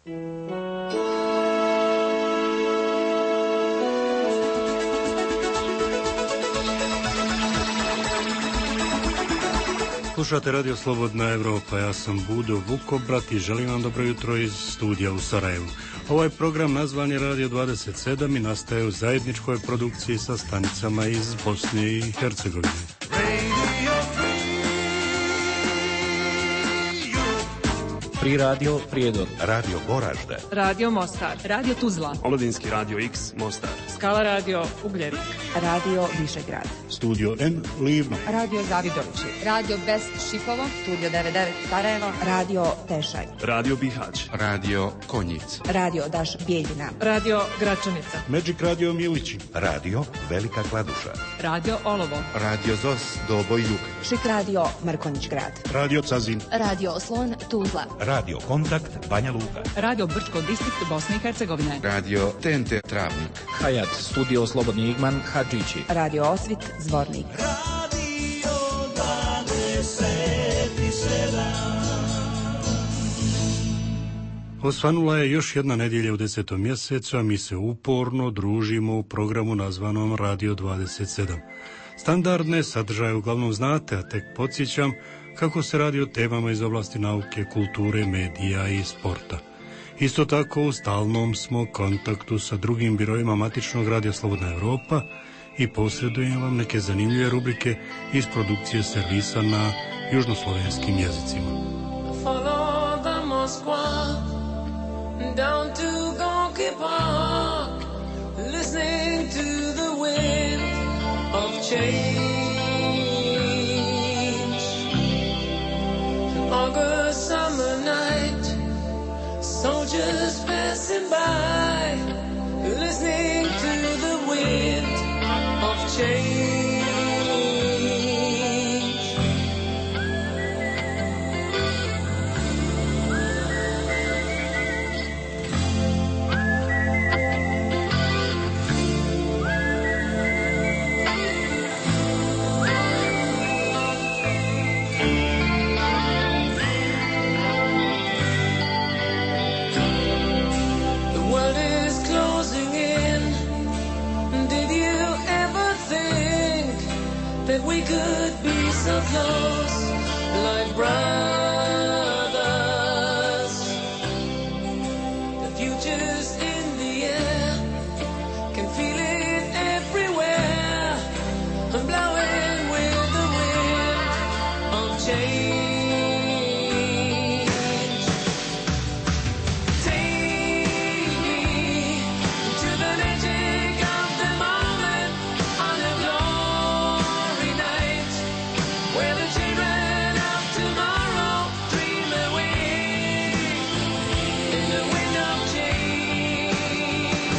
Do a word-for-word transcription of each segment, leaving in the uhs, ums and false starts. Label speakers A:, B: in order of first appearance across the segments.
A: Slušate Radio Slobodna Evropa, ja sam Budo Vukobrat i želim vam dobro jutro iz studija u Sarajevu. Ovaj program nazvan je Radio dvadeset sedam i nastaje u zajedničkoj produkciji sa stanicama iz Bosne i Hercegovine.
B: Pri Radio Prijedor,
C: Radio Goražde,
D: Radio Mostar, Radio Tuzla,
E: Omladinski Radio X Mostar,
D: Skala Radio Ugljevik,
F: Radio Višegrad,
A: Studio N Livno,
F: Radio Zavidovići,
G: Radio Best Šipovo, Studio devedeset devet Sarajevo,
F: Radio Tešaj,
E: Radio Bihać,
C: Radio Konjic,
F: Radio Daš Bijeljina,
D: Radio Gračanica,
A: Magic Radio Milići,
C: Radio Velika Kladuša,
D: Radio Olovo,
C: Radio Zos Doboj Jug,
F: Šik Radio Mrkonjić Grad,
A: Radio Cazin,
G: Radio Slon Tuzla,
C: Radio Kontakt Banja Luka,
D: Radio Brčko distrikt Bosne i Hercegovine,
C: Radio T N T Travnik,
B: Hayat Studio Slobodni Igman Hadžići,
F: Radio Osvit Zvornik,
H: Radio dvadeset sedam.
A: Osvanula je još jedna nedjelja u desetom mjesecu, a mi se uporno družimo u programu nazvanom Radio dvadeset sedam. Standardne sadržaje uglavnom znate, a tek podsjećam kako se radi o temama iz oblasti nauke, kulture, medija i sporta. Isto tako u stalnom smo kontaktu sa drugim birojima matičnog Radija Slobodna Evropa i posredujem vam neke zanimljive rubrike iz produkcije servisa na južnoslovenskim jezicima.
I: Follow the Moskva down to Gorky Park, listening to the wind of change. August summer night, soldiers passing by, listening to the wind of change. That we could be so close, like brothers. The future's in the air, can feel it everywhere. I'm blowing with the wind of change. Take me to the magic of the moment on a glory night, where the children of tomorrow dream away in the wind of change.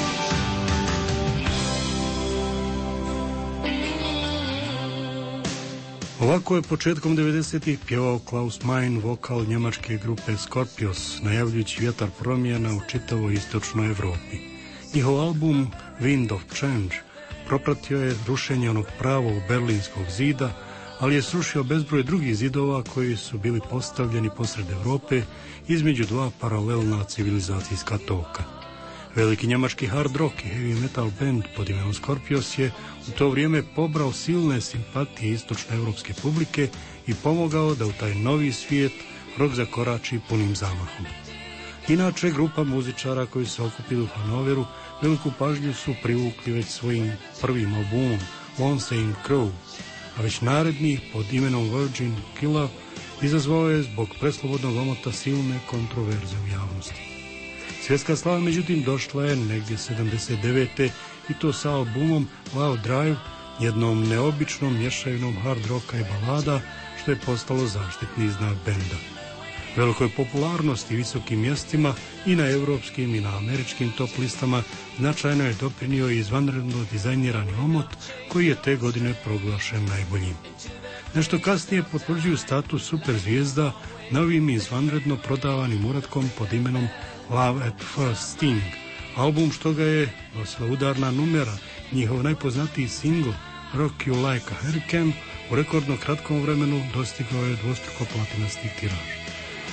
A: Ovako je početkom devedesetih pjevao Klaus Meine, vokal njemačke grupe Scorpions, najavljujući vjetar promjena u čitavoj istočnoj Evropi. Njihov album Wind of Change propratio je rušenje onog pravog berlinskog zida, ali je srušio bezbroj drugih zidova koji su bili postavljeni posred Evrope između dva paralelna civilizacijska toka. Veliki njemački hard rock i heavy metal band pod imenom Scorpions je u to vrijeme pobrao silne simpatije istočne evropske publike i pomogao da u taj novi svijet rock zakorači punim zamahom. Inače, grupa muzičara koji se okupili u Hanoveru veliku pažnju su privukli već svojim prvim albumom One Same Crow, a već naredni pod imenom Virgin Killa izazvao je zbog preslobodnog omota silne kontroverze u javnosti. Svjetska slava međutim došla je negdje sedamdeset devete i to sa albumom Love Drive, jednom neobičnom mješavinom hard rocka i balada, što je postalo zaštitni znak benda. Velikoj popularnosti i visokim mjestima i na europskim i na američkim top listama značajno je doprinio i izvanredno dizajnirani omot koji je te godine proglašen najboljim. Nešto kasnije potvrđuju status super zvijezda novim i izvanredno prodavanim uratkom pod imenom Love at First Sting, album što ga je nosila udarna numera, njihov najpoznatiji single Rock You Like a Hurricane u rekordno kratkom vremenu dostigao je dvostruko platinastih tiraža.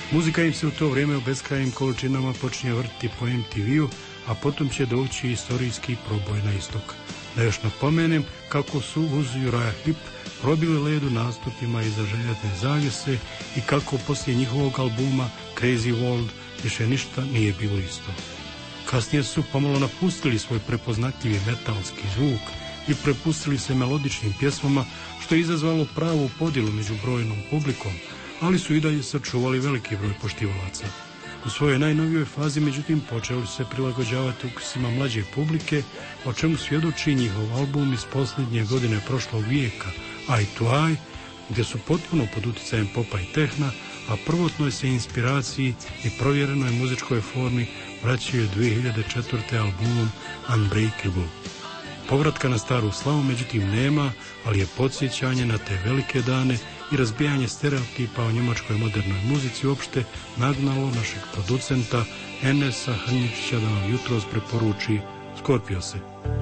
A: Muzika im se u to vrijeme u beskrajnim količinama počinje vrtiti po em te veu, a potom će doći istorijski proboj na istok. Da još napomenem kako su uz Uriah Heep probili led u nastupima iza željezne zavjese i kako poslije njihovog albuma Crazy World više ništa nije bilo isto. Kasnije su pomalo napustili svoj prepoznatljivi metalski zvuk i prepustili se melodičnim pjesmama, što je izazvalo pravu podjelu među brojnom publikom, ali su i dalje sačuvali veliki broj poštivalaca. U svojoj najnovijoj fazi, međutim, počeli su se prilagođavati ukusima mlađe publike, o čemu svjedoči njihov album iz posljednje godine prošlog vijeka, Eye to Eye, gdje su potpuno pod utjecajem popa i tehna, a prvotnoj se inspiraciji i provjerenoj muzičkoj formi vraćaju dvije hiljade četvrte albumom Unbreakable. Povratka na staru slavu međutim nema, ali je podsjećanje na te velike dane i razbijanje stereotipa o njemačkoj modernoj muzici uopšte nagnalo našeg producenta Enesa Hrnjičića da vam jutros preporuči Scorpiose.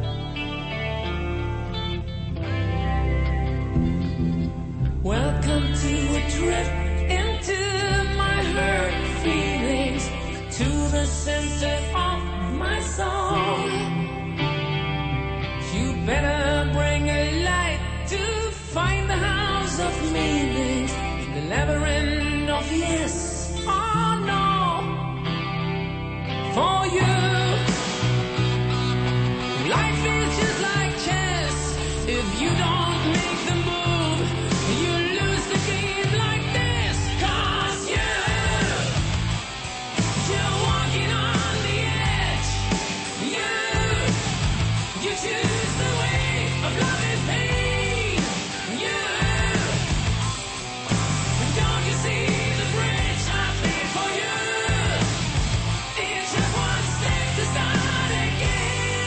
I: Welcome to a trip into my hurt feelings, to the center of my soul. You better bring a light to find the house of meaning, the labyrinth of yes or no. For you, life is just like chess. If you don't make the move, you lose the game like this. 'Cause you, you're walking on the edge. You, you choose the way of love and pain. You, don't you see the bridge I made for you? It's just one step to start again.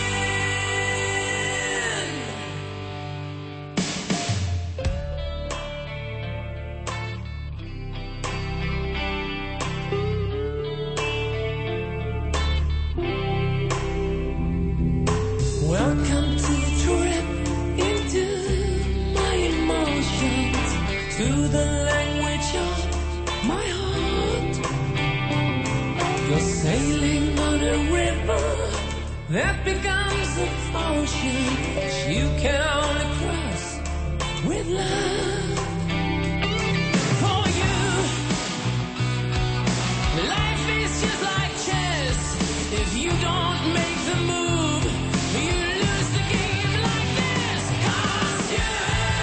I: Welcome to the trip into my emotions, to the language of my heart. You're sailing on a river that becomes an ocean you can only cross with love. For you, life is just like chess. If you don't make the move, you lose the game like this. 'Cause you,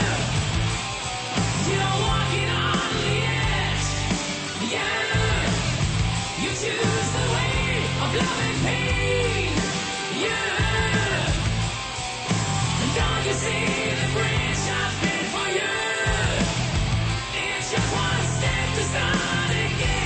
I: you're walking on the edge. Yeah, you choose the way of love and pain. Yeah, don't you see the bridge I've been for you? It's just one step to start again.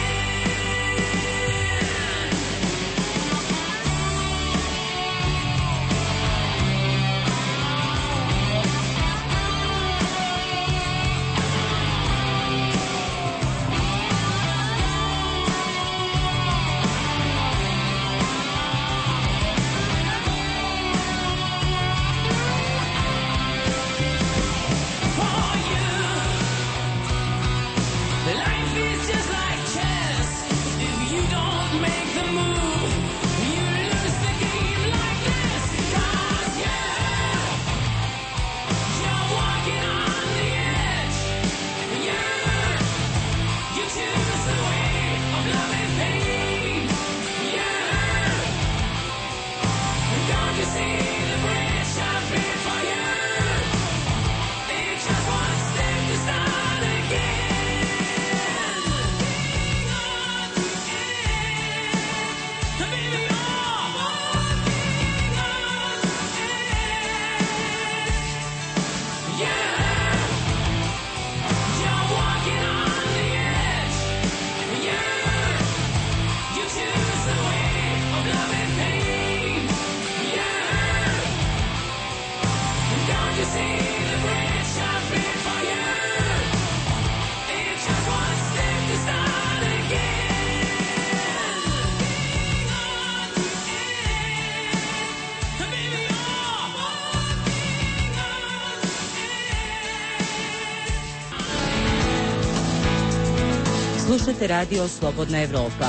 J: Slušate radio Slobodna Evropa.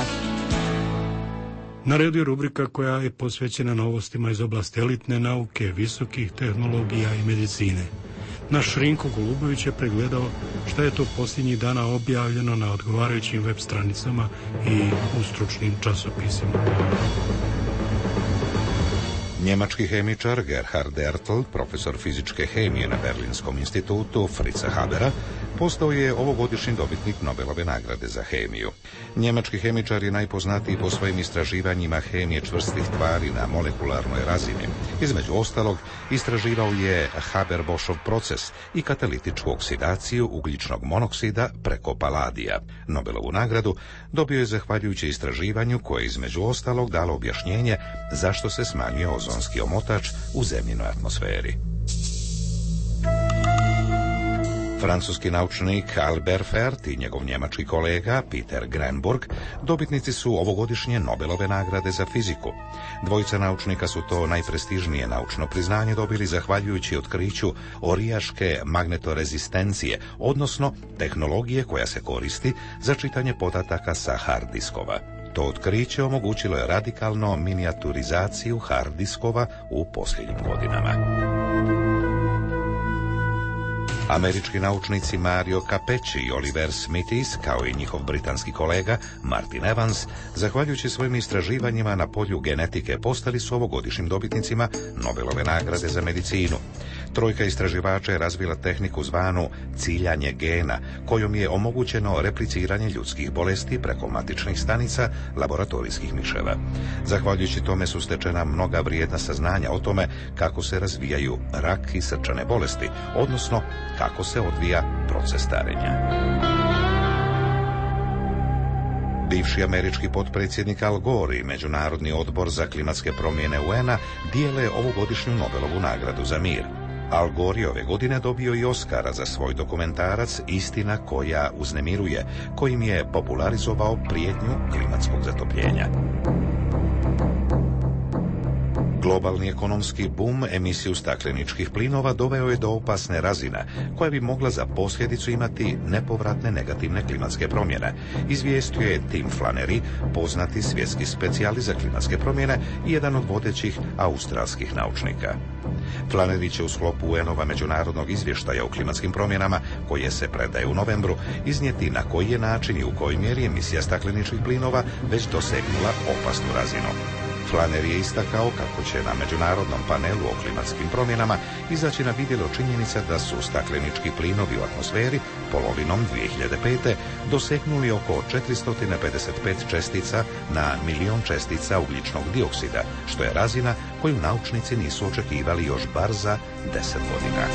A: Na redu je rubrika koja je posvećena novostima iz oblasti elitne nauke, visokih tehnologija i medicine. Naš Rinko Golubović je pregledao šta je to posljednjih dana objavljeno na odgovarajućim web stranicama i u stručnim časopisima.
C: Njemački hemičar Gerhard Ertl, profesor fizičke hemije na Berlinskom institutu Fritza Habera, postao je ovogodišnji dobitnik Nobelove nagrade za hemiju. Njemački hemičar je najpoznatiji po svojim istraživanjima hemije čvrstih tvari na molekularnoj razini. Između ostalog, istraživao je Haber-Boschov proces i katalitičku oksidaciju ugljičnog monoksida preko paladija. Nobelovu nagradu dobio je zahvaljujući istraživanju koje je između ostalog dalo objašnjenje zašto se smanjuje ozonski omotač u zemljinoj atmosferi. Francuski naučnik Albert Fert i njegov njemački kolega Peter Grenburg dobitnici su ovogodišnje Nobelove nagrade za fiziku. Dvojica naučnika su to najprestižnije naučno priznanje dobili zahvaljujući otkriću orijaške magnetorezistencije, odnosno tehnologije koja se koristi za čitanje podataka sa hard diskova. To otkriće omogućilo je radikalno minijaturizaciju hard diskova u posljednjim godinama. Američki naučnici Mario Capecci i Oliver Smithies, kao i njihov britanski kolega Martin Evans, zahvaljujući svojim istraživanjima na polju genetike, postali su ovogodišnjim dobitnicima Nobelove nagrade za medicinu. Trojka istraživača je razvila tehniku zvanu ciljanje gena, kojom je omogućeno repliciranje ljudskih bolesti preko matičnih stanica laboratorijskih miševa. Zahvaljujući tome su stečena mnoga vrijedna saznanja o tome kako se razvijaju rak i srčane bolesti, odnosno kako se odvija proces starenja. Bivši američki potpredsjednik Al Gore i Međunarodni odbor za klimatske promjene U N-a dijele ovogodišnju Nobelovu nagradu za mir. Al Gore je ove godine dobio i Oskara za svoj dokumentarac Istina koja uznemiruje, kojim je popularizovao prijetnju klimatskog zatopljenja. Globalni ekonomski bum emisiju stakleničkih plinova doveo je do opasne razine, koja bi mogla za posljedicu imati nepovratne negativne klimatske promjene, izvijestio je Tim Flannery, poznati svjetski specijalist za klimatske promjene i jedan od vodećih australskih naučnika. Flannery će u sklopu U N-ova međunarodnog izvještaja o klimatskim promjenama, koje se predaje u novembru, iznijeti na koji je način i u kojoj mjeri emisija stakleničkih plinova već dosegnula opasnu razinu. Flannery je istakao kako će na međunarodnom panelu o klimatskim promjenama izaći na vidjelo činjenica da su staklenički plinovi u atmosferi polovinom dvije hiljade pete dosegnuli oko četiristo pedeset pet čestica na milion čestica ugljičnog dioksida, što je razina koju naučnici nisu očekivali još bar za deset godina.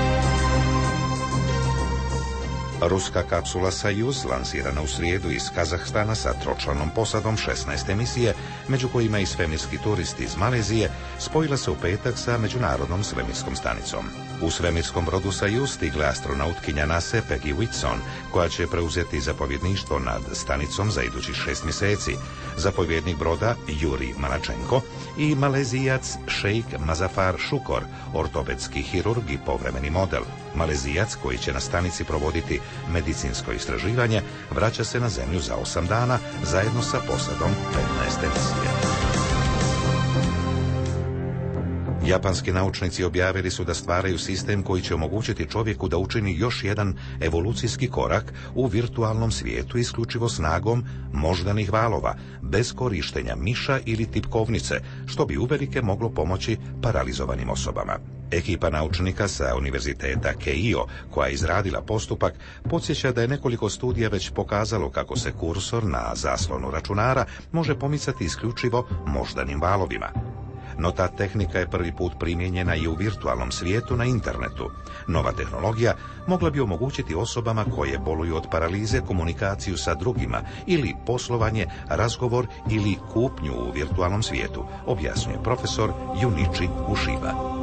C: Ruska kapsula Sojuz, lansirana u srijedu iz Kazahstana sa tročlanom posadom šesnaest emisije, među kojima i svemirski turisti iz Malezije, spojila se u petak sa međunarodnom svemirskom stanicom. U svemirskom brodu Sojuz stigla astronautkinja NASA Peggy Whitson, koja će preuzeti zapovjedništvo nad stanicom za idućih šest mjeseci, zapovjednik broda Juri Malačenko i Malezijac Sheikh Mazafar Shukor, ortopedski hirurg i povremeni model. Malezijac, koji će na stanici provoditi medicinsko istraživanje, vraća se na zemlju za osam dana zajedno sa posadom petnaest emisije. Japanski naučnici objavili su da stvaraju sistem koji će omogućiti čovjeku da učini još jedan evolucijski korak u virtualnom svijetu isključivo snagom moždanih valova, bez korištenja miša ili tipkovnice, što bi uvelike moglo pomoći paralizovanim osobama. Ekipa naučnika sa univerziteta Keio, koja je izradila postupak, podsjeća da je nekoliko studija već pokazalo kako se kursor na zaslonu računara može pomicati isključivo moždanim valovima. No ta tehnika je prvi put primijenjena i u virtualnom svijetu na internetu. Nova tehnologija mogla bi omogućiti osobama koje boluju od paralize komunikaciju sa drugima ili poslovanje, razgovor ili kupnju u virtualnom svijetu, objasnjuje profesor Junichi Ushiba.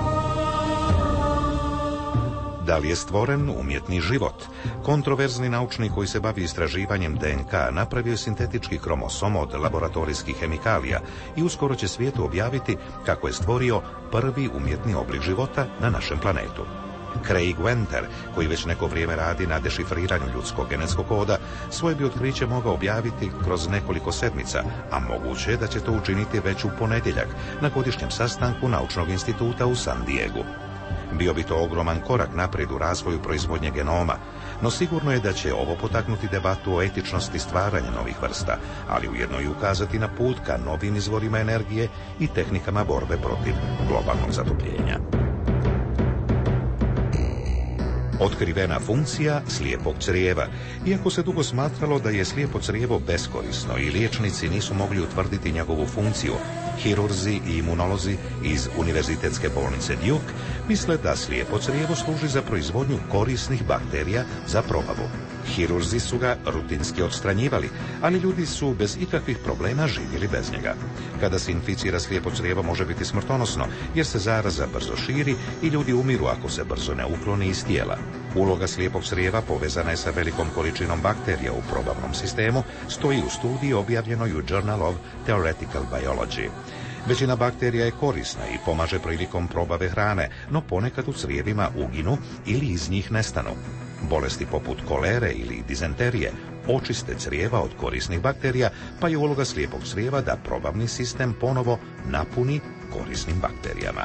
C: Da li je stvoren umjetni život? Kontroverzni naučnik koji se bavi istraživanjem D N K napravio sintetički kromosom od laboratorijskih hemikalija i uskoro će svijetu objaviti kako je stvorio prvi umjetni oblik života na našem planetu. Craig Venter, koji već neko vrijeme radi na dešifriranju ljudskog genetskog koda, svoje bi otkriće mogao objaviti kroz nekoliko sedmica, a moguće je da će to učiniti već u ponedjeljak na godišnjem sastanku Naučnog instituta u San Diegu. Bio bi to ogroman korak naprijed u razvoju proizvodnje genoma, no sigurno je da će ovo potaknuti debatu o etičnosti stvaranja novih vrsta, ali ujedno i ukazati na put ka novim izvorima energije i tehnikama borbe protiv globalnog zatopljenja. Otkrivena funkcija slijepog crijeva. Iako se dugo smatralo da je slijepo crijevo beskorisno i liječnici nisu mogli utvrditi njegovu funkciju, hirurzi i imunolozi iz Univerzitetske bolnice Duke misle da slijepo crijevo služi za proizvodnju korisnih bakterija za probavu. Hirurzi su ga rutinski odstranjivali, ali ljudi su bez ikakvih problema živjeli bez njega. Kada se inficira slijepo crijevo može biti smrtonosno, jer se zaraza brzo širi i ljudi umiru ako se brzo ne ukloni iz tijela. Uloga slijepog crijeva povezana je sa velikom količinom bakterija u probavnom sistemu, stoji u studiji objavljenoj u Journal of Theoretical Biology. Većina bakterija je korisna i pomaže prilikom probave hrane, no ponekad u crijevima uginu ili iz njih nestanu. Bolesti poput kolere ili dizenterije očiste crijeva od korisnih bakterija, pa je uloga slijepog crijeva da probavni sistem ponovo napuni korisnim bakterijama.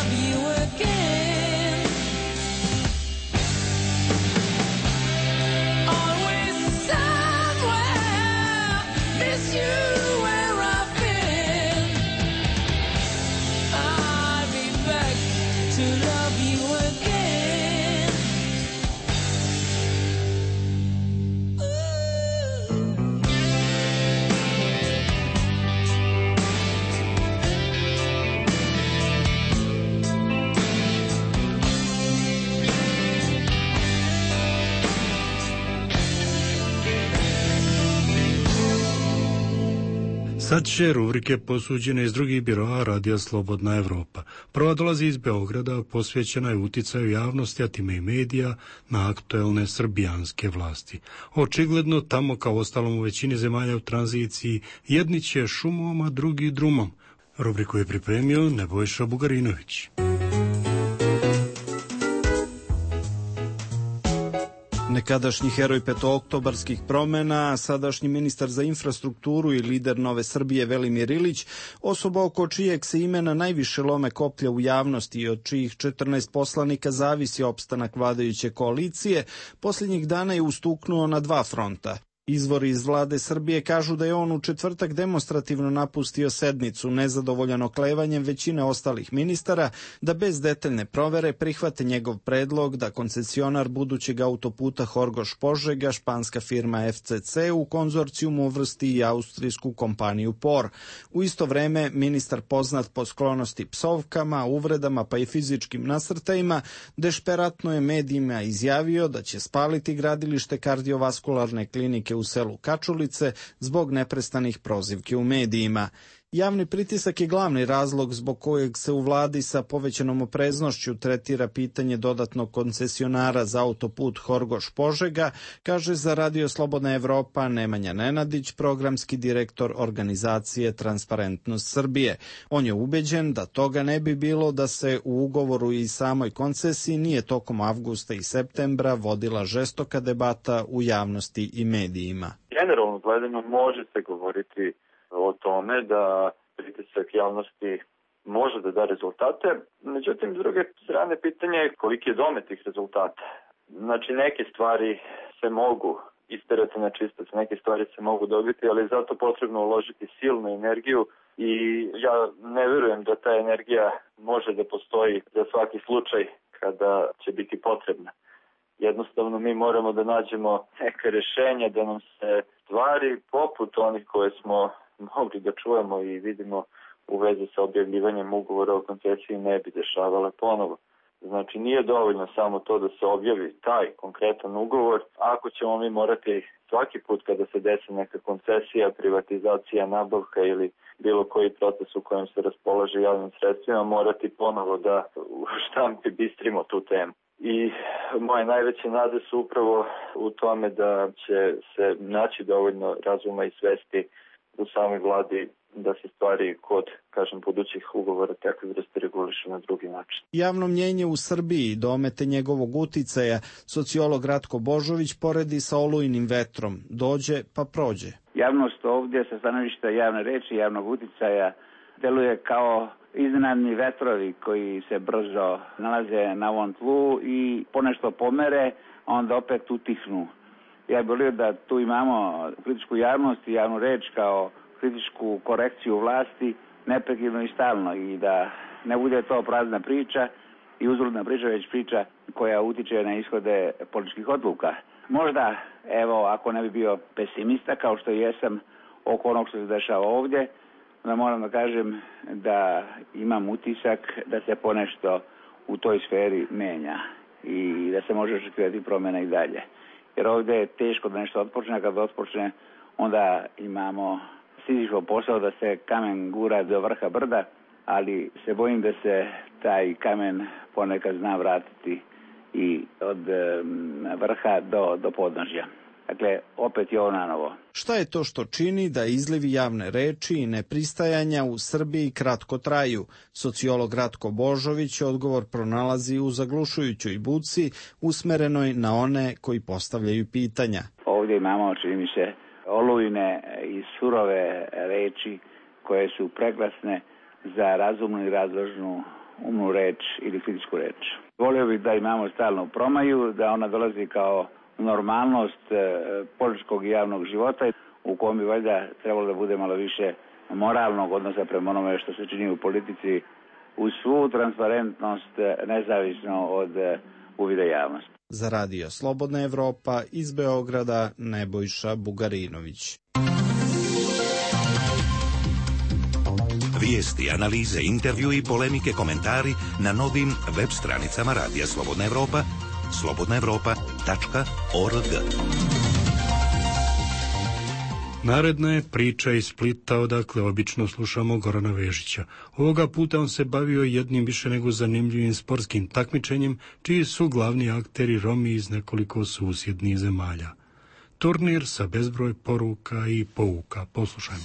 I: love you again. Always somewhere, miss you where I've been. I'll be back to love you again.
A: Sad će rubrike posuđene iz drugih biroa Radija Slobodna Evropa. Prva dolazi iz Beograda, posvećena je uticaju javnosti, a time i medija, na aktuelne srbijanske vlasti. Očigledno, tamo kao ostalom u većini zemalja u tranziciji, jedni će šumom, a drugi drumom. Rubriku je pripremio Nebojša Bugarinović.
K: Nekadašnji heroj petooktobarskih promena, sadašnji ministar za infrastrukturu i lider Nove Srbije Velimir Ilić, osoba oko čijeg se imena najviše lome koplja u javnosti i od čijih četrnaest poslanika zavisi opstanak vladajuće koalicije, posljednjih dana je ustuknuo na dva fronta. Izvori iz vlade Srbije kažu da je on u četvrtak demonstrativno napustio sednicu, nezadovoljan oklevanjem većine ostalih ministara, da bez detaljne provere prihvate njegov predlog da koncesionar budućeg autoputa Horgoš-Požega, španska firma F C C, u konzorcijumu uvrsti i austrijsku kompaniju P O R. U isto vreme, ministar poznat po sklonosti psovkama, uvredama pa i fizičkim nasrtajima, dešperatno je medijima izjavio da će spaliti gradilište kardiovaskularne klinike u selu Kačulice zbog neprestanih prozivki u medijima. Javni pritisak je glavni razlog zbog kojeg se u vladi sa povećanom opreznošću tretira pitanje dodatnog koncesionara za autoput Horgoš-Požega, kaže za Radio Slobodna Evropa Nemanja Nenadić, programski direktor organizacije Transparentnost Srbije. On je ubeđen da toga ne bi bilo da se u ugovoru i samoj koncesiji nije tokom avgusta i septembra vodila žestoka debata u javnosti i medijima.
L: Generalno gledano može se govoriti o tome da pritisak javnosti može da da rezultate. Međutim, s druge strane, pitanje je koliki je domet tih rezultata. Znači, neke stvari se mogu isterati na čistac, neke stvari se mogu dobiti, ali je zato potrebno uložiti silnu energiju i ja ne verujem da ta energija može da postoji za svaki slučaj kada će biti potrebna. Jednostavno, mi moramo da nađemo neke rešenja da nam se stvari poput onih koje smo mogli da čujemo i vidimo u vezi sa objavljivanjem ugovora o koncesiji ne bi dešavale ponovo. Znači, nije dovoljno samo to da se objavi taj konkretan ugovor. Ako ćemo mi morati svaki put kada se desi neka koncesija, privatizacija, nabavka ili bilo koji proces u kojem se raspolaže javnim sredstvima, morati ponovo da u štampi bistrimo tu temu. I moje najveće nade su upravo u tome da će se naći dovoljno razuma i svesti u samoj vladi da se stvari kod, kažem, budućih ugovora takve vrste reguliše na drugi način.
K: Javno mnjenje u Srbiji, domete njegovog uticaja, sociolog Ratko Božović poredi sa olujnim vetrom. Dođe pa prođe.
M: Javnost ovdje sa stanovišta javne reči, javnog uticaja, deluje kao iznenadni vetrovi koji se brzo nalaze na ovom tlu i ponešto pomere, a onda opet utihnu. Ja bih volio da tu imamo kritičku javnost i javnu reč kao kritičku korekciju vlasti neprekidno i stalno i da ne bude to prazna priča i uzaludna priča, već priča koja utiče na ishode političkih odluka. Možda, evo, ako ne bi bio pesimista kao što jesam oko onog što se dešava ovdje, onda moram da kažem da imam utisak da se ponešto u toj sferi menja i da se može očekivati promjena i dalje. Jer ovdje je teško da nešto otpočne, a kad otpočne onda imamo Sizifov posao da se kamen gura do vrha brda, ali se bojim da se taj kamen ponekad zna vratiti i od vrha do, do podnožja. Dakle, opet je ovo na novo.
K: Šta je to što čini da izlivi javne reči i nepristajanja u Srbiji kratko traju? Sociolog Ratko Božović odgovor pronalazi u zaglušujućoj buci usmerenoj na one koji postavljaju pitanja.
M: Ovdje imamo, čini mi se, olujne i surove reči koje su preglasne za razumnu i razložnu umnu reč ili fizičku reč. Volio bih da imamo stalnu promaju, da ona dolazi kao normalnost e, političkog i javnog života u kom bi valjda trebalo da bude malo više moralnog odnosa prema onome što se čini u politici uz svu transparentnost nezavisno od e, uvida javnosti.
K: Za radio Slobodna Evropa iz Beograda Nebojša Bugarinović.
C: Vijesti, analize, intervju i polemike, komentari na novim web stranicama Radija Slobodna Evropa, slobodna evropa tačka org.
A: Naredna je priča iz Splita, odakle obično slušamo Gorana Vežića. Ovoga puta on se bavio jednim više nego zanimljivim sportskim takmičenjem, čiji su glavni akteri Romi iz nekoliko susjednih zemalja. Turnir sa bezbroj poruka i pouka. Poslušajmo.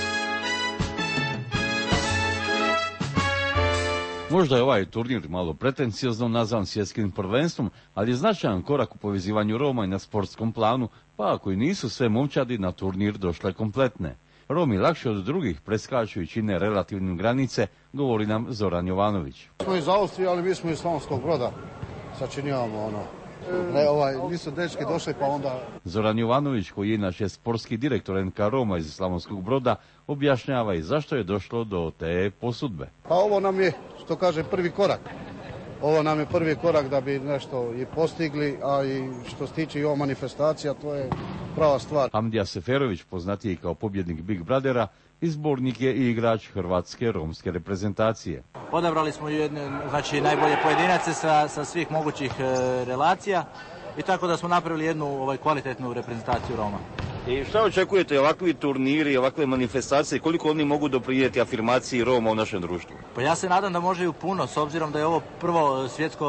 N: Možda je ovaj turnir malo pretencijozno nazvan svjetskim prvenstvom, ali je značajan korak u povezivanju Roma i na sportskom planu, pa ako i nisu sve momčadi na turnir došle kompletne. Romi lakše od drugih preskaču i čine relativnim granice, govori nam Zoran Jovanović.
O: Smo iz Austrije, ali mi smo iz Slavonskog Broda, sačinjavamo ono. Ne, ovaj, nisu dečki došli pa onda...
N: Zoran Jovanović, koji je inače sportski direktor en ka Roma iz Slavonskog Broda, objašnjava i zašto je došlo do te posudbe.
O: Pa ovo nam je, što kaže, prvi korak. Ovo nam je prvi korak da bi nešto i postigli, a i što se tiče i ova manifestacija, to je prava stvar.
N: Hamdija Seferović, poznatiji kao pobjednik Big Brothera, izbornik je i igrač hrvatske romske reprezentacije.
P: Odabrali smo jedne, znači, najbolje pojedinace sa, sa svih mogućih e, relacija i tako da smo napravili jednu ovaj, kvalitetnu reprezentaciju Roma.
Q: I šta očekujete, ovakvi turniri, ovakve manifestacije, koliko oni mogu doprinijeti afirmaciji Roma u našem društvu?
P: Pa ja se nadam da može i puno, s obzirom da je ovo prvo svjetsko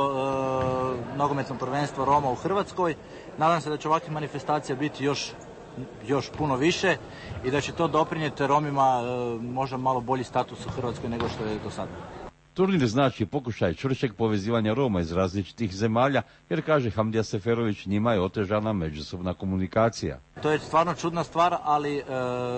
P: e, nogometno prvenstvo Roma u Hrvatskoj. Nadam se da će ovakvih manifestacija biti još još puno više i da će to doprinijeti Romima e, možda malo bolji status u Hrvatskoj nego što je do sada.
N: Turnir znači pokušaj čvršćeg povezivanja Roma iz različitih zemalja, jer, kaže Hamdija Seferović, njima je otežana međusobna komunikacija.
P: To je stvarno čudna stvar, ali e,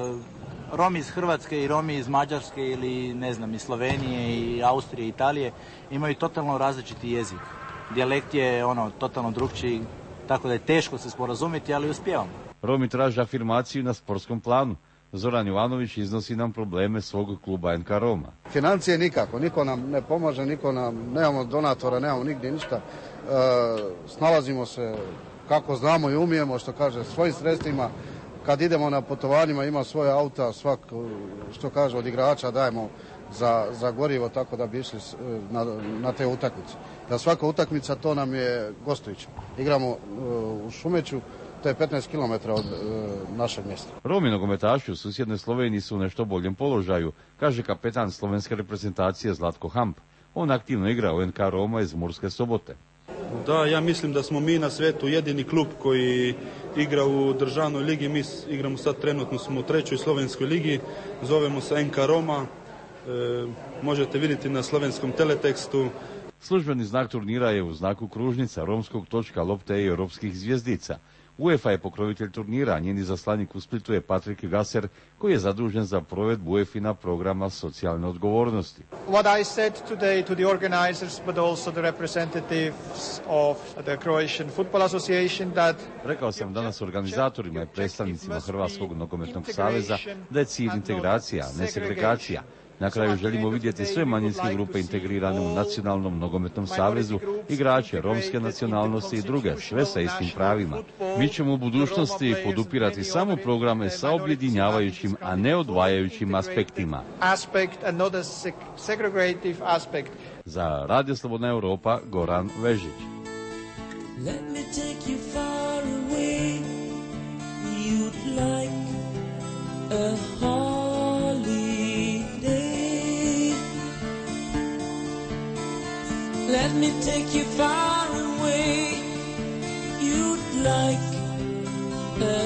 P: Romi iz Hrvatske i Romi iz Mađarske ili ne znam, iz Slovenije i Austrije i Italije imaju totalno različiti jezik. Dijalekt je ono totalno drukčiji, tako da je teško se sporazumjeti, ali uspijevamo.
N: Romi traže afirmaciju na sportskom planu. Zoran Jovanović iznosi nam probleme svog kluba en ka Roma.
O: Financije nikako, niko nam ne pomaže, niko nam, nemamo donatora, nemamo nigdje ništa. E, snalazimo se kako znamo i umijemo, što kaže, svojim sredstvima. Kad idemo na putovanjima, ima svoje auta, svak, što kaže, od igrača dajemo za, za gorivo, tako da bi išli na, na te utakmice. Da svaka utakmica, to nam je gostujuća. Igramo e, u Šumeću, to je petnaest kilometara od e, našeg mjesta.
N: Romi nogometaši u susjednoj Sloveniji su u nešto boljem položaju, kaže kapetan slovenske reprezentacije Zlatko Hamp. On aktivno igra u en ka Roma iz Murske Sobote.
R: Da, ja mislim da smo mi na svijetu jedini klub koji igra u državnoj ligi. Mi igramo sad trenutno, smo u trećoj slovenskoj ligi, zovemo se en ka Roma. E, možete vidjeti na slovenskom teletekstu.
N: Službeni znak turnira je u znaku kružnica, romskog točka, lopte i europskih zvjezdica. UEFA je pokrovitelj turnira, a njen izaslanik u Splitu je Patrik Gasser, koji je zadužen za provedbu UEFINA programa socijalne odgovornosti.
S: What I said today to the organizers, but also the representatives of the Croatian Football Association, that...
N: Rekao sam danas organizatorima i predstavnicima Hrvatskog nogometnog saveza da je cilj integracija, ne segregacija. Na kraju želimo vidjeti sve manjinske grupe integrirane u Nacionalnom nogometnom savezu, igrače romske nacionalnosti i druge, sve sa istim pravima. Mi ćemo u budućnosti podupirati samo programe sa objedinjavajućim, a ne odvajajućim aspektima. Za Radio Slobodna Evropa, Goran Vežić.
I: Let me take you far away. You'd like a holiday. Let me take you far away. You'd like a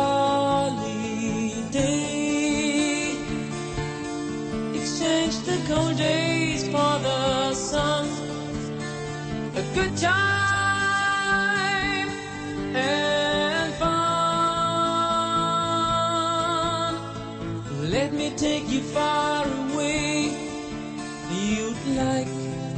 I: holiday. Exchange the cold days for the sun. A good time and fun. Let me take you far away. You'd like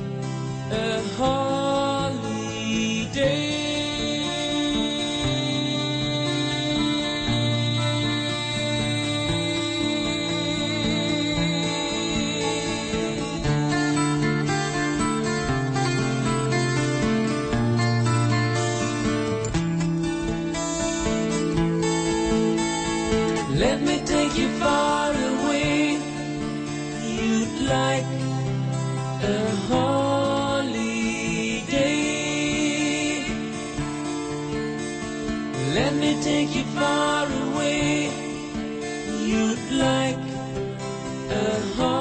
I: Let me take you far away. You'd like a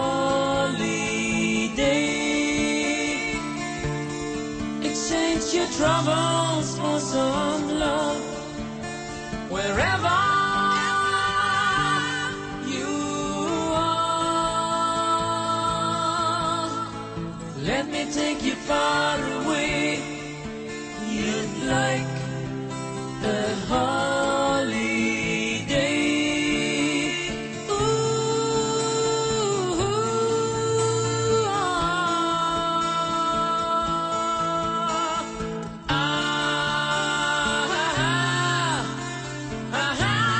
I: holiday. Exchange your troubles for some love. Wherever you are, let me take you far away. You'd like a holiday. Ooh, ah, ah, ah,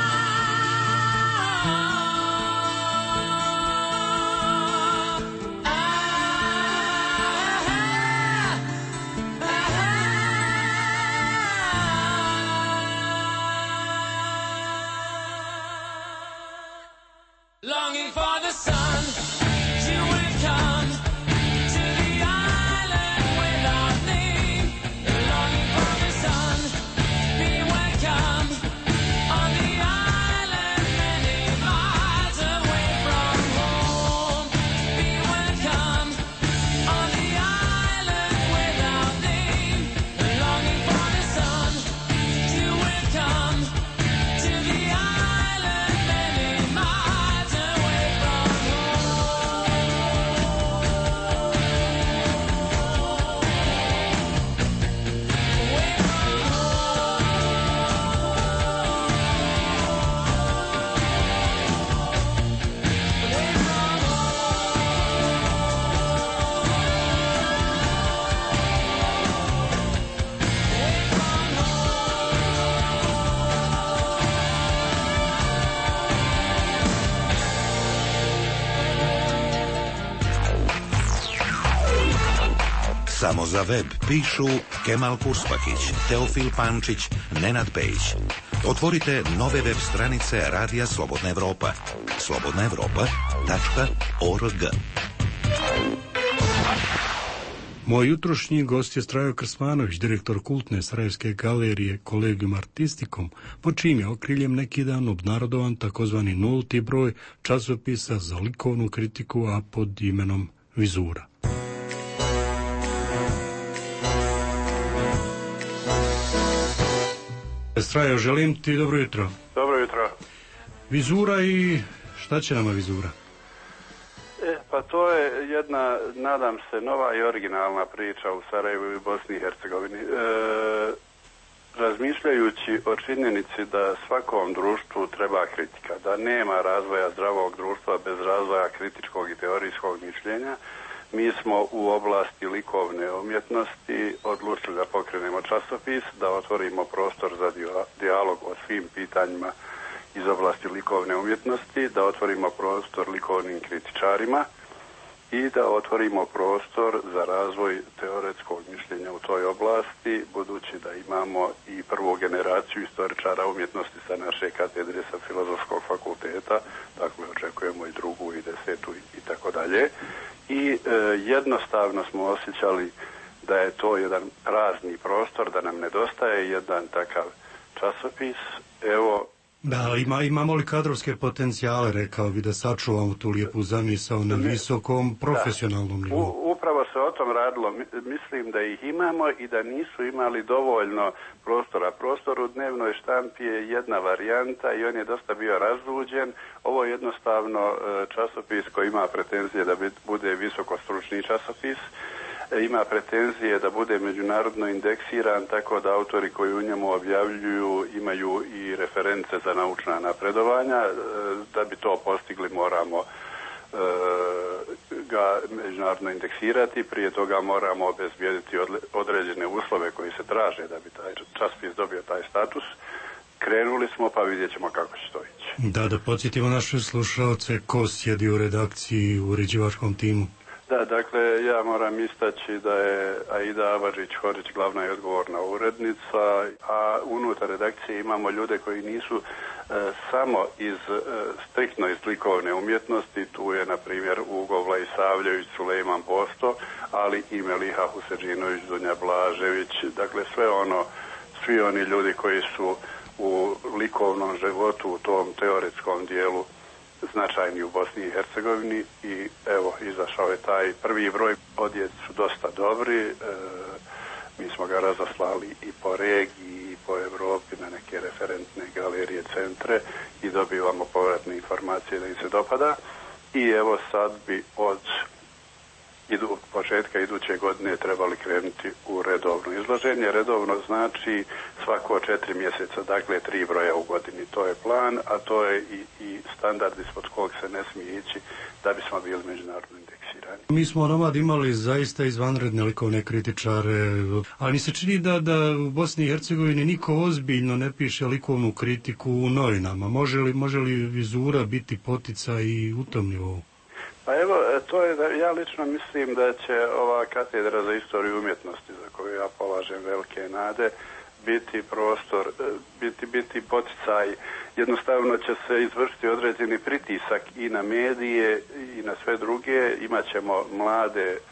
I: longing for the sun, you will come to the island without name. Longing for the sun, be welcome on the island many miles away from home. Be welcome on the island without name. Longing for the sun, you will come to the island many miles away from
C: Samo za web pišu Kemal Kurspakić, Teofil Pančić, Nenad Pejić. Otvorite nove web stranice Radija Slobodna Evropa. slobodna evropa tačka org.
A: Moj jutrošnji gost je Strajo Krsmanović, direktor kultne Sarajevske galerije Collegium Artisticum, po čijim je okriljem neki dan obnarodovan takozvani nulti broj časopisa za likovnu kritiku, a pod imenom Vizura. Strajo, želim ti dobro jutro.
T: Dobro jutro.
A: Vizura i šta će nama Vizura?
T: E, pa to je jedna, nadam se, nova i originalna priča u Sarajevu i Bosni i Hercegovini. E, razmišljajući o činjenici da svakom društvu treba kritika, da nema razvoja zdravog društva bez razvoja kritičkog i teorijskog mišljenja, mi smo u oblasti likovne umjetnosti odlučili da pokrenemo časopis, da otvorimo prostor za dijalog o svim pitanjima iz oblasti likovne umjetnosti, da otvorimo prostor likovnim kritičarima i da otvorimo prostor za razvoj teoretskog mišljenja u toj oblasti, budući da imamo i prvu generaciju istoričara umjetnosti sa naše katedre sa Filozofskog fakulteta, dakle očekujemo i drugu i desetu i, i tako dalje. I e, jednostavno smo osjećali da je to jedan prazni prostor, da nam nedostaje jedan takav časopis. Evo,
A: da, ima, imamo li kadrovske potencijale, rekao bi, da sačuvamo tu lijepu zamisao na visokom profesionalnom
T: da,
A: nivou?
T: U, upravo se o tom radilo. Mislim da ih imamo i da nisu imali dovoljno prostora. Prostor u dnevnoj štampi je jedna varijanta i on je dosta bio razluđen. Ovo je jednostavno časopis koji ima pretenzije da bude visokostručni časopis. Ima pretenzije da bude međunarodno indeksiran, tako da autori koji u njemu objavljuju imaju i reference za naučna napredovanja. Da bi to postigli moramo ga međunarodno indeksirati, prije toga moramo obezbijediti određene uslove koji se traže da bi taj časopis dobio taj status. Krenuli smo, pa vidjet ćemo kako će to ići.
A: Da, da podsjetimo naše slušalce ko sjedi u redakciji, u uređivačkom timu.
T: Da, dakle, ja moram istaći da je Aida Abadžić-Horić glavna i odgovorna urednica, a unutar redakcije imamo ljude koji nisu e, samo iz e, striktno iz likovne umjetnosti. Tu je, na primjer, Ugo Vlaisavljević, Sulejman Posto, ali i Meliha Huseđinović, Dunja Blažević, dakle sve ono, svi oni ljudi koji su u likovnom životu, u tom teoretskom dijelu značajni u Bosni i Hercegovini i evo, izašao je taj prvi broj, odjeci su dosta dobri, e, mi smo ga razaslali i po regiji i po Evropi na neke referentne galerije, centre i dobivamo povratne informacije da im se dopada i evo sad bi od idu, početka iduće godine trebali krenuti u redovno izloženje. Redovno znači svako četiri mjeseca, dakle tri broja u godini. To je plan, a to je i, i standard ispod kog se ne smije ići da bismo bili međunarodno indeksirani.
A: Mi smo Nomad imali zaista izvanredne likovne kritičare, ali mi se čini da, da u Bosni i Hercegovini niko ozbiljno ne piše likovnu kritiku u novinama. Može li, može li vizura biti poticaj i u tom nivou?
T: Pa evo, to je da ja lično mislim da će ova katedra za istoriju umjetnosti, za koju ja polažem velike nade, biti prostor, biti, biti poticaj. Jednostavno će se izvršiti određeni pritisak i na medije i na sve druge. Imaćemo mlade, e,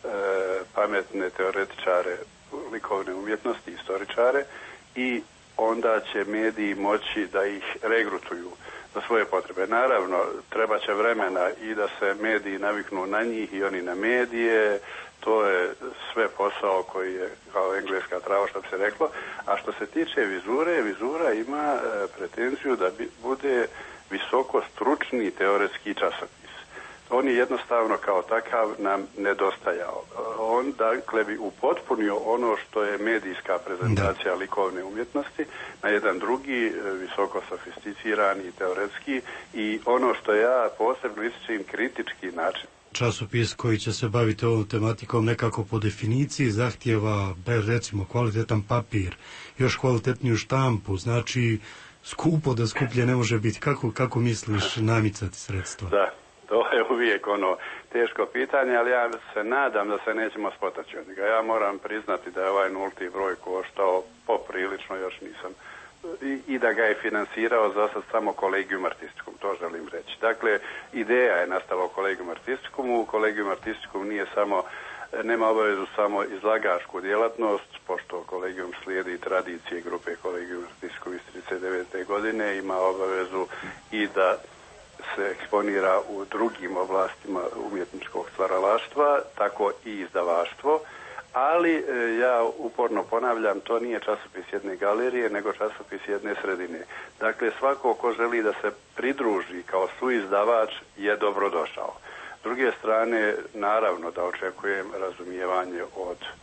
T: pametne teoretičare likovne umjetnosti, istoričare i onda će mediji moći da ih regrutuju za svoje potrebe. Naravno, treba će vremena i da se mediji naviknu na njih i oni na medije. To je sve posao koji je kao engleska trava, što bi se reklo. A što se tiče vizure, vizura ima e, pretenziju da bi, bude visoko stručni teoretski časopis. On je jednostavno kao takav nam nedostajao. On, dakle, bi upotpunio ono što je medijska prezentacija da. likovne umjetnosti na jedan drugi, visoko sofisticirani, teoretski i ono što ja posebno ističem kritički način.
A: Časopis koji će se baviti ovom tematikom nekako po definiciji zahtjeva, recimo, kvalitetan papir, još kvalitetniju štampu, znači skupo da skuplje ne može biti. Kako, kako misliš namicati sredstva?
T: Da. To je uvijek ono teško pitanje, ali ja se nadam da se nećemo spotaći od njega. Ja moram priznati da je ovaj nulti broj koštao poprilično, još nisam, i, i da ga je finansirao za sad samo Kolegijum Artistikum, to želim reći. Dakle, ideja je nastala u Kolegijum Artisticumu, u Kolegijum Artistikum nije samo, nema obavezu samo izlagačku djelatnost, pošto Kolegijum slijedi tradicije grupe Kolegijum Artistikum iz trideset devete godine, ima obavezu i da se eksponira u drugim oblastima umjetničkog stvaralaštva, tako i izdavaštvo, ali e, ja uporno ponavljam, to nije časopis jedne galerije, nego časopis jedne sredine. Dakle, svako ko želi da se pridruži kao suizdavač je dobrodošao. S druge strane, naravno da očekujem razumijevanje od e,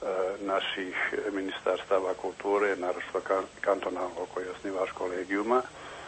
T: naših ministarstava kulture, naročito kantonalnog koji je osnivač kolegijuma.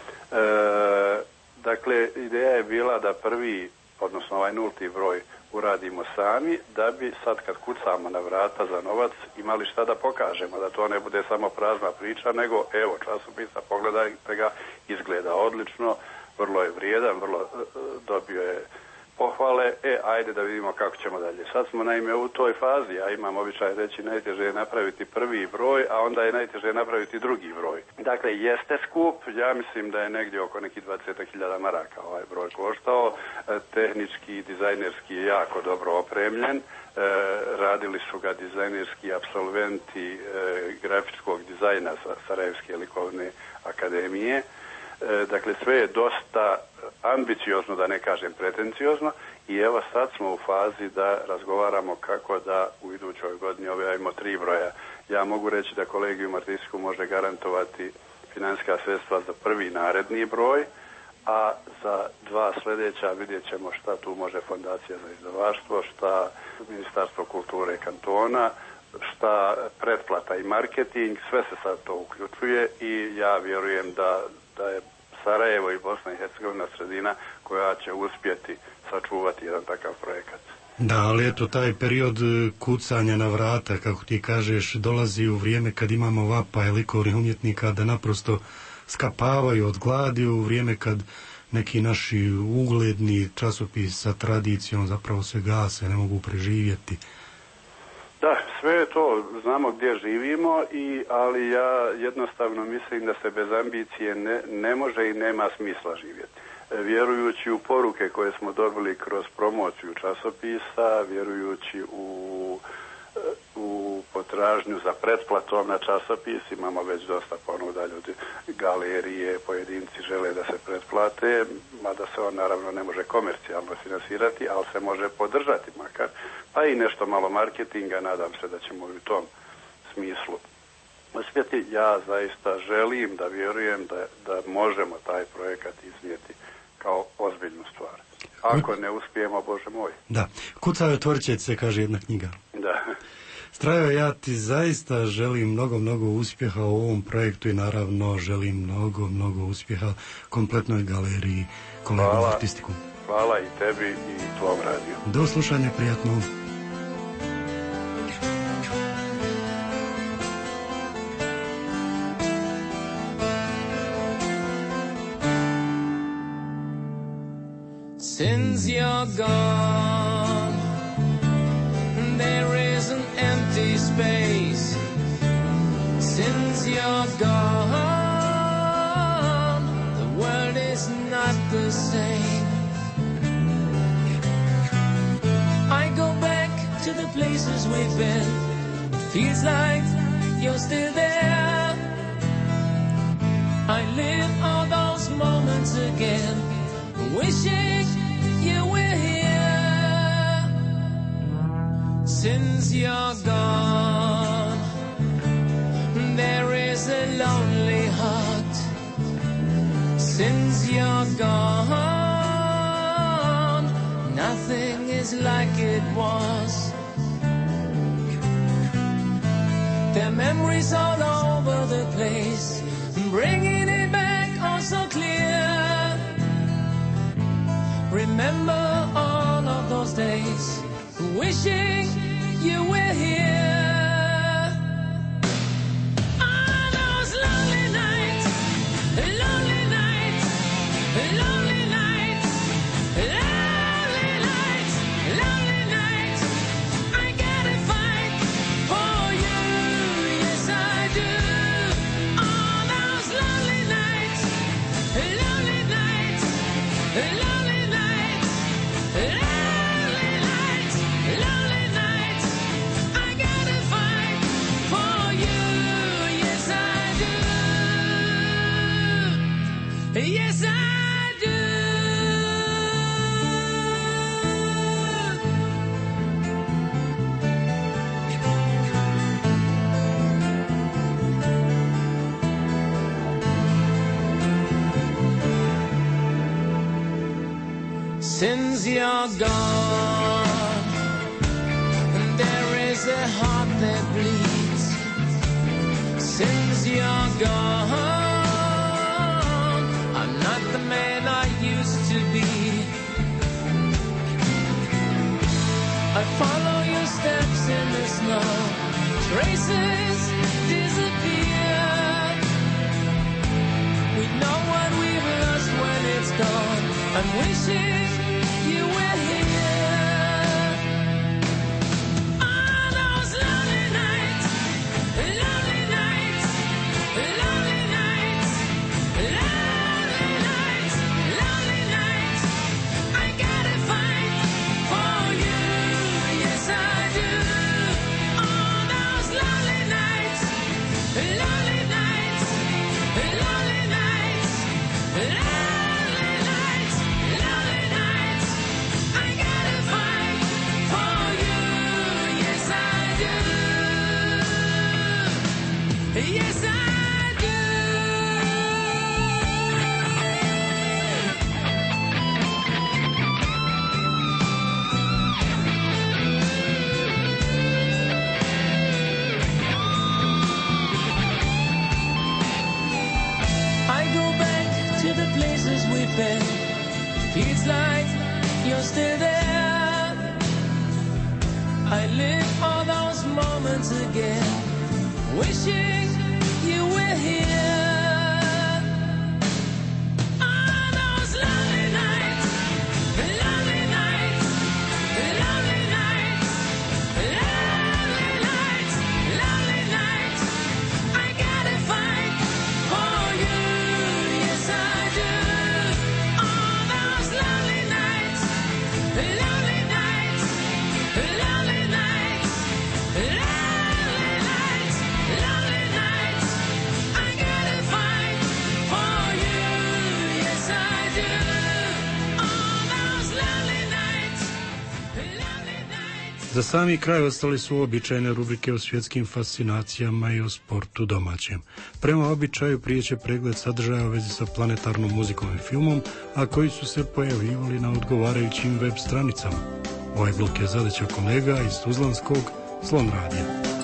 T: E, Dakle, ideja je bila da prvi, odnosno ovaj nulti broj, uradimo sami, da bi sad kad kucamo na vrata za novac imali šta da pokažemo, da to ne bude samo prazna priča, nego evo časopisa, pogledajte ga, izgleda odlično, vrlo je vrijedan, vrlo dobio je pohvale, e, ajde da vidimo kako ćemo dalje. Sad smo naime u toj fazi, ja imam običaj reći najteže je napraviti prvi broj, a onda je najteže napraviti drugi broj. Dakle, jeste skup, ja mislim da je negdje oko nekih dvadeset hiljada maraka ovaj broj koštao, e, tehnički i dizajnerski je jako dobro opremljen, e, radili su ga dizajnerski apsolventi e, grafičkog dizajna sa Sarajevske likovne akademije. Dakle, sve je dosta ambiciozno, da ne kažem pretenciozno, i evo sad smo u fazi da razgovaramo kako da u idućoj godini objavimo tri broja. Ja mogu reći da Kolegijum Artistikum može garantovati financijska sredstva za prvi naredni broj, a za dva sljedeća vidjet ćemo šta tu može Fondacija za izdavaštvo, šta Ministarstvo kulture kantona, šta pretplata i marketing, sve se sad to uključuje i ja vjerujem da da je Sarajevo i Bosna i Hercegovina sredina koja će uspjeti sačuvati jedan takav projekat.
A: Da, ali eto, taj period kucanja na vrata, kako ti kažeš, dolazi u vrijeme kad imamo vapaj likovnih umjetnika da naprosto skapavaju od gladi, u vrijeme kad neki naši ugledni časopis sa tradicijom zapravo se gase, ne mogu preživjeti.
T: Da, sve je to, znamo gdje živimo, i, ali ja jednostavno mislim da se bez ambicije ne, ne može i nema smisla živjeti. Vjerujući u poruke koje smo dobili kroz promociju časopisa, vjerujući u, u potražnju za pretplatom na časopis, imamo već dosta ponuda, ljudi, galerije, pojedinci žele da se pretplate, mada se on naravno ne može komercijalno finansirati, ali se može podržati makar, pa i nešto malo marketinga, nadam se da ćemo u tom smislu uspjeti. Ja zaista želim da vjerujem da, da možemo taj projekat iznijeti kao ozbiljnu stvar. Ako ne uspijemo, Bože moj.
A: Da, kucao otvorit se, kaže jedna knjiga.
T: Da.
A: Strajo, ja ti zaista želim mnogo, mnogo uspjeha u ovom projektu i naravno želim mnogo, mnogo uspjeha kompletnoj galeriji Kolegium Artisticum.
T: Hvala i tebi i tvom radiju.
A: Do slušanja, prijatno.
I: Since you're gone, there is an empty space. Since you're gone, the world is not the same. I go back to the places we've been. It feels like you're still there. I live all those moments again, wishing you were here. Since you're gone, there is a lonely heart. Since you're gone, nothing is like it was. There are memories all over the place, bringing it back all so clear. Remember all of those days, wishing you were here. All those lonely nights, lonely nights, lonely nights, lonely nights, lonely nights. I gotta fight for you, yes I do. All those lonely nights, lonely nights, lonely yes, I do. Since you're gone, there is a heart that bleeds. Since you're gone, the man I used to be. I follow your steps in the snow, traces disappear. We know what we've lost when it's gone. I'm wishing you were here. All those lonely nights, lonely nights, lonely nights, lonely yes, I do. I go back to the places we've been. Feels like you're still there. I live all those moments again, wishing you were here. All those lonely nights, lonely nights, lonely nights, lonely nights, lonely nights. I gotta fight for you, yes I do. All those lonely nights, lonely nights, lonely nights, lonely nights.
A: Za sami kraj ostali su običajne rubrike o svjetskim fascinacijama i o sportu domaćem. Prema običaju prije će pregled sadržaja u vezi sa planetarnom muzikom i filmom, a koji su se pojavljivali na odgovarajućim web stranicama. Ovaj blok je zadaća kolega iz Tuzlanskog Slon radija.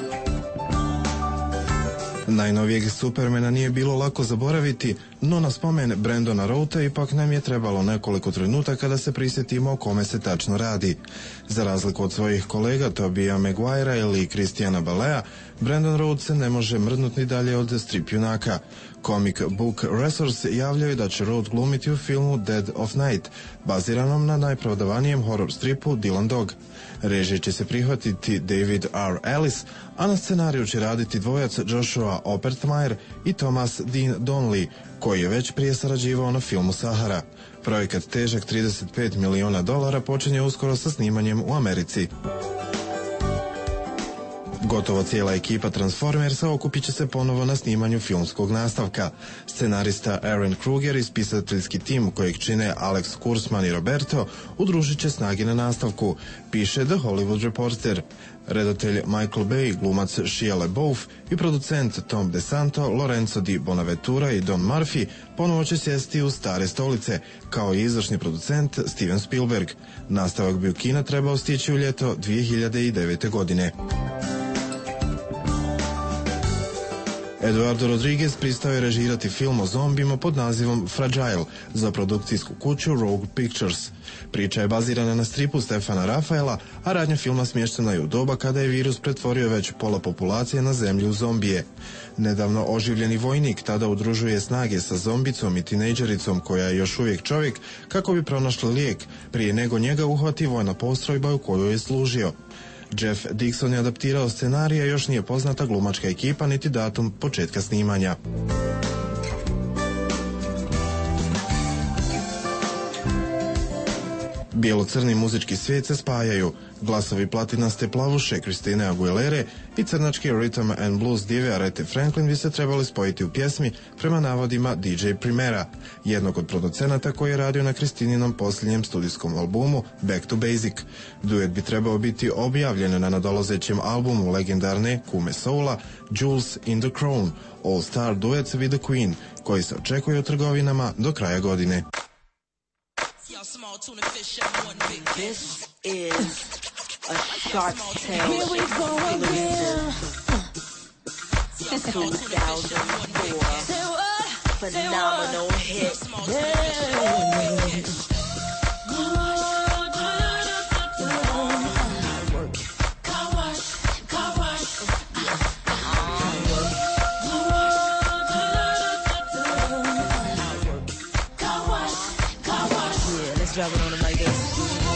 U: Najnovijeg Supermana nije bilo lako zaboraviti, no na spomen Brandona Routa ipak nam je trebalo nekoliko trenutaka da se prisjetimo o kome se tačno radi. Za razliku od svojih kolega Tobija Maguirea ili Christiana Balea, Brandon Routh se ne može mrdnuti ni dalje od strip junaka. Comic Book Resource javljaju da će Routh glumiti u filmu Dead of Night, baziranom na najprodavanijem horror stripu Dylan Dog. Režije će se prihvatiti David R. Ellis, a na scenariju će raditi dvojac Joshua Oppertheimer i Thomas Dean Donnelly, koji je već prije sarađivao na filmu Sahara. Projekat težak trideset pet miliona dolara počinje uskoro sa snimanjem u Americi. Gotovo cijela ekipa Transformersa okupit će se ponovo na snimanju filmskog nastavka. Scenarista Aaron Kruger i spisateljski tim kojeg čine Alex Kursman i Roberto udružit će snage na nastavku, piše The Hollywood Reporter. Redatelj Michael Bay, glumac Shia LaBeouf i producent Tom DeSanto, Lorenzo Di Bonaventura i Don Murphy ponovo će sjesti u stare stolice, kao i izvršni producent Steven Spielberg. Nastavak bi u kina trebao stići u ljeto dvije hiljade devete. godine. Eduardo Rodriguez pristao je režirati film o zombima pod nazivom Fragile za produkcijsku kuću Rogue Pictures. Priča je bazirana na stripu Stefana Rafaela, a radnja filma smještena je u doba kada je virus pretvorio već pola populacije na zemlji u zombije. Nedavno oživljeni vojnik tada udružuje snage sa zombicom i tinejdžericom koja je još uvijek čovjek kako bi pronašli lijek, prije nego njega uhvati vojna postrojba u kojoj je služio. Jeff Dixon je adaptirao scenarija, još nije poznata glumačka ekipa niti datum početka snimanja. Bijelo-crni muzički svijet se spajaju. Glasovi platinaste plavuše Christine Aguilere i crnački rhythm and blues dive Aretha Franklin bi se trebali spojiti u pjesmi prema navodima D J Primera, jednog od producenata koji je radio na Kristininom posljednjem studijskom albumu Back to Basic. Duet bi trebao biti objavljen na nadolazećem albumu legendarne kume soula Jules in the Crown, All Star Duets with the Queen, koji se očekuje u trgovinama do kraja godine.
V: This is a Shark's Tale. Here we go again. two thousand four phenomenal hit. Yeah. Drop it on them like this.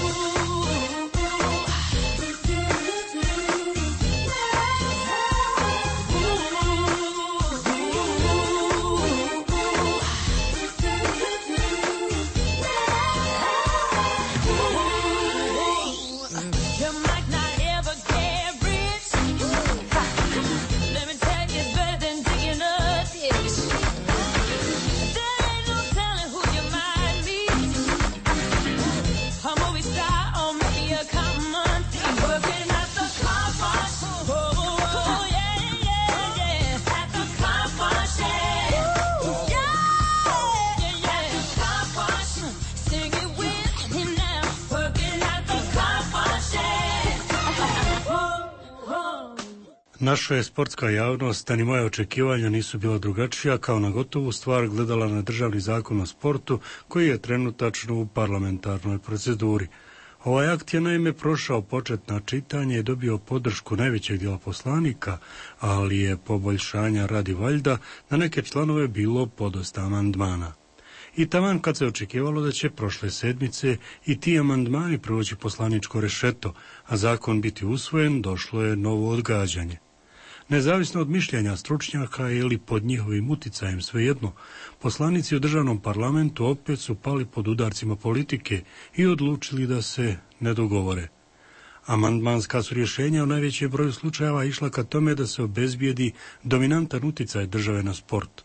A: Naša je sportska javnost, a ni moja očekivanja nisu bila drugačija, kao na gotovu stvar gledala na državni zakon o sportu koji je trenutačno u parlamentarnoj proceduri. Ovaj akt je naime prošao početna čitanje i dobio podršku najvećeg dijela poslanika, ali je poboljšanja radi valjda na neke članove bilo podosta amandmana. I taman kad se očekivalo da će prošle sedmice i ti amandmani proći poslaničko rešeto, a zakon biti usvojen, došlo je novo odgađanje. Nezavisno od mišljenja stručnjaka ili pod njihovim uticajem, svejedno, poslanici u državnom parlamentu opet su pali pod udarcima politike i odlučili da se ne dogovore. Amandmanska su rješenja u najvećem broju slučajeva išla ka tome da se obezbijedi dominantan uticaj države na sport,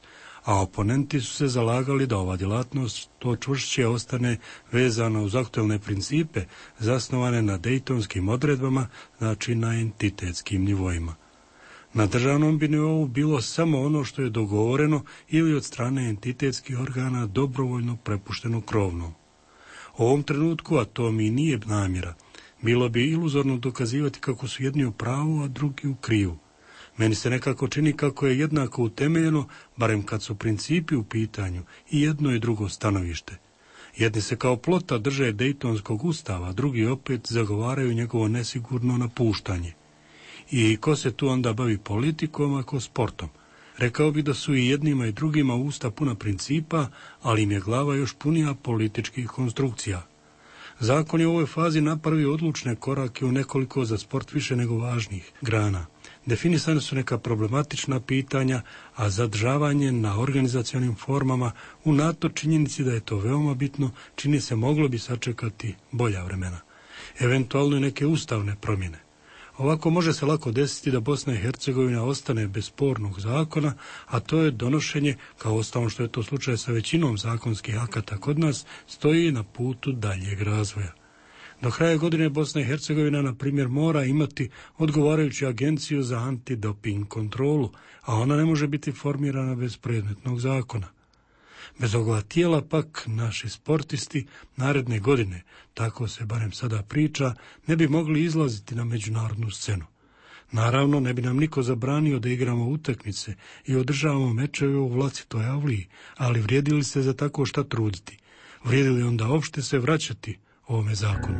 A: a oponenti su se zalagali da ova djelatnost to čvršće ostane vezana uz aktualne principe zasnovane na dejtonskim odredbama, znači na entitetskim nivoima. Na državnom bi nivou bilo samo ono što je dogovoreno ili od strane entitetskih organa dobrovoljno prepušteno krovnom. U ovom trenutku, a to mi nije namjera, bilo bi iluzorno dokazivati kako su jedni u pravu, a drugi u krivu. Meni se nekako čini kako je jednako utemeljeno, barem kad su principi u pitanju, i jedno i drugo stanovište. Jedni se kao plota drže Dejtonskog ustava, drugi opet zagovaraju njegovo nesigurno napuštanje. I ko se tu onda bavi politikom, a ko sportom? Rekao bi da su i jednima i drugima usta puna principa, ali im je glava još punija političkih konstrukcija. Zakon je u ovoj fazi napravio odlučne korake u nekoliko za sport više nego važnih grana. Definisane su neka problematična pitanja, a zadržavanje na organizacionim formama, unatoč činjenici da je to veoma bitno, čini se moglo bi sačekati bolja vremena. Eventualno i neke ustavne promjene. Ovako može se lako desiti da Bosna i Hercegovina ostane bez spornog zakona, a to je donošenje, kao ostalom što je to slučaj sa većinom zakonskih akata kod nas, stoji na putu daljeg razvoja. Do kraja godine Bosna i Hercegovina, na primjer, mora imati odgovarajuću agenciju za antidoping kontrolu, a ona ne može biti formirana bez predmetnog zakona. Bez ovoga tijela pak naši sportisti naredne godine, tako se barem sada priča, ne bi mogli izlaziti na međunarodnu scenu. Naravno, ne bi nam niko zabranio da igramo utakmice i održavamo mečeve u vlastitoj avliji, ali vrijedi li se za tako šta truditi? Vrijedi li onda uopšte se vraćati ovome zakonu?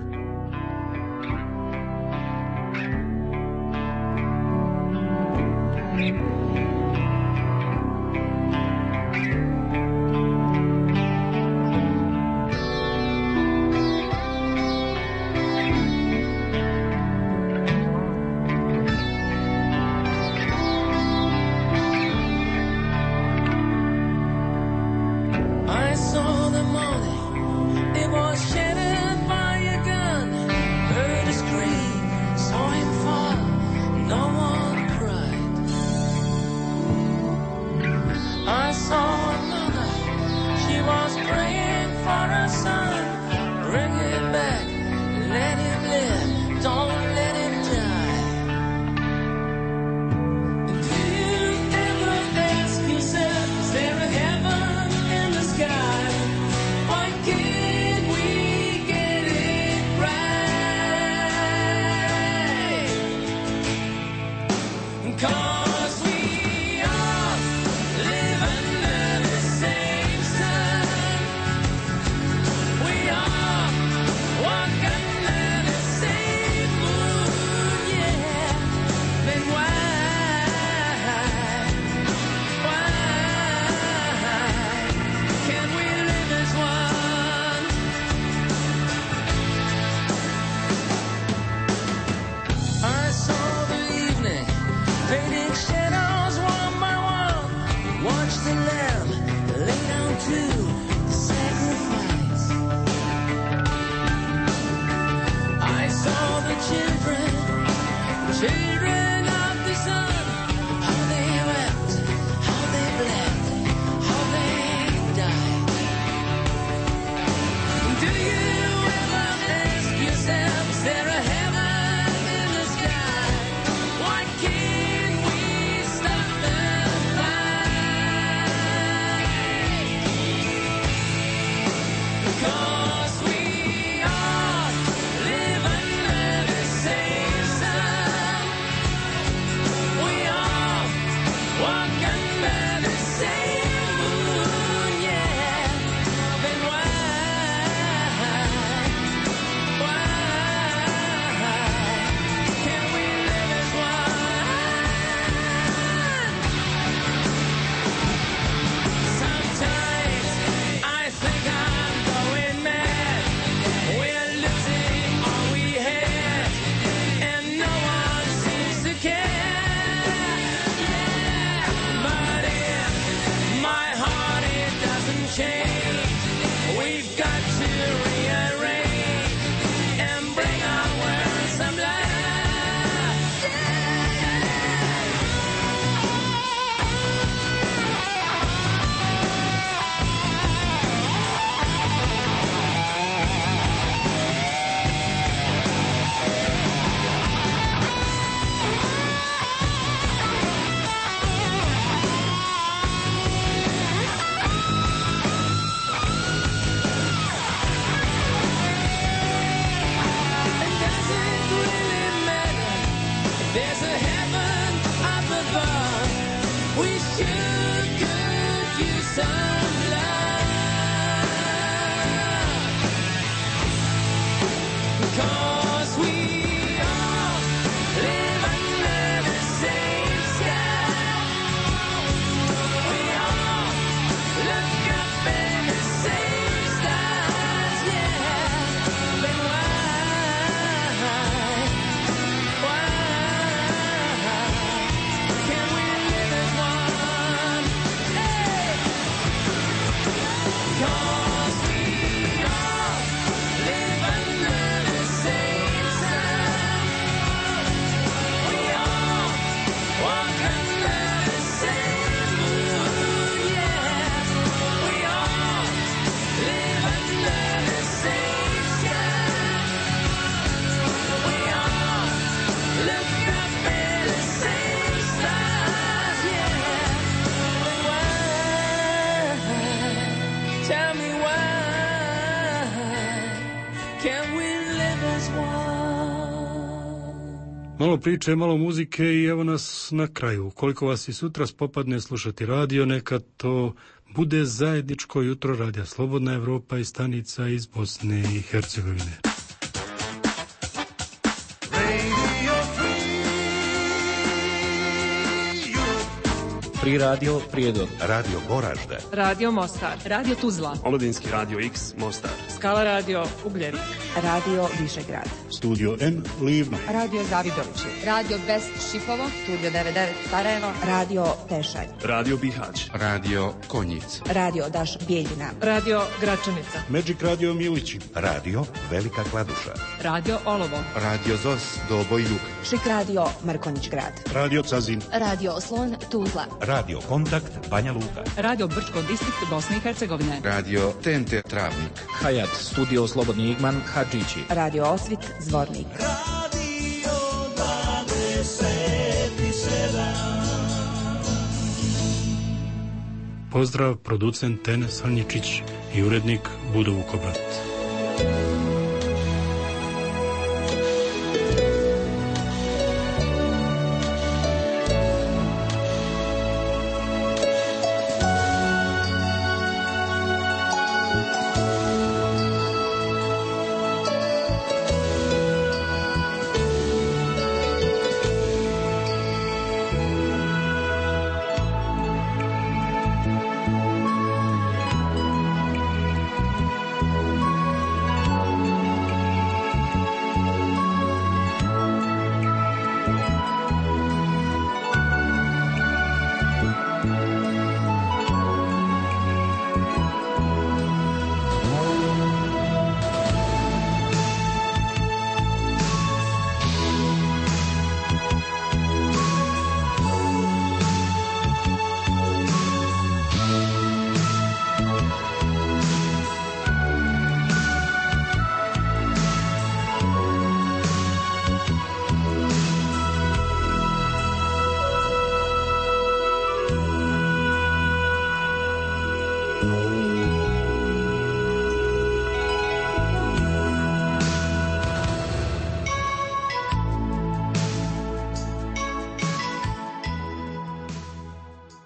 A: Malo priče, malo muzike i evo nas na kraju. Koliko vas i sutra spopadne slušati radio, neka to bude zajedničko jutro radija Slobodna Evropa i stanica iz Bosne i Hercegovine.
B: Pri radio Prijedor,
C: Radio Goražde,
D: Radio Mostar, Radio Tuzla,
E: Omladinski radio X Mostar,
D: Skala radio Ugljenik,
F: Radio Višegrad,
A: Studio N Livno,
F: Radio Zavidovići, Radio Best Šipovo, Studio devedeset devet Sarajevo, Radio Tešanj,
E: Radio Bihać,
G: Radio Konjic,
F: Radio Daš Bijeljina,
D: Radio Gračanica,
A: Magic Radio Milići,
C: Radio Velika Kladuša,
D: Radio Olovo,
G: Radio Zos Doboj Jug,
F: Šik Radio Mrkonjić Grad,
A: Radio Cazin,
F: Radio Slon Tuzla,
C: Radio Kontakt Banja Luka,
D: Radio Brčko distrikt Bosne i Hercegovine,
G: Radio T N T Travnik,
B: Hayat Studio Slobodni Igman Hadžići,
F: Radio Osvit Zvornik,
H: Radio dvadeset sedam.
A: Pozdrav producent Tene Salnjičić i urednik Budo Vukobat.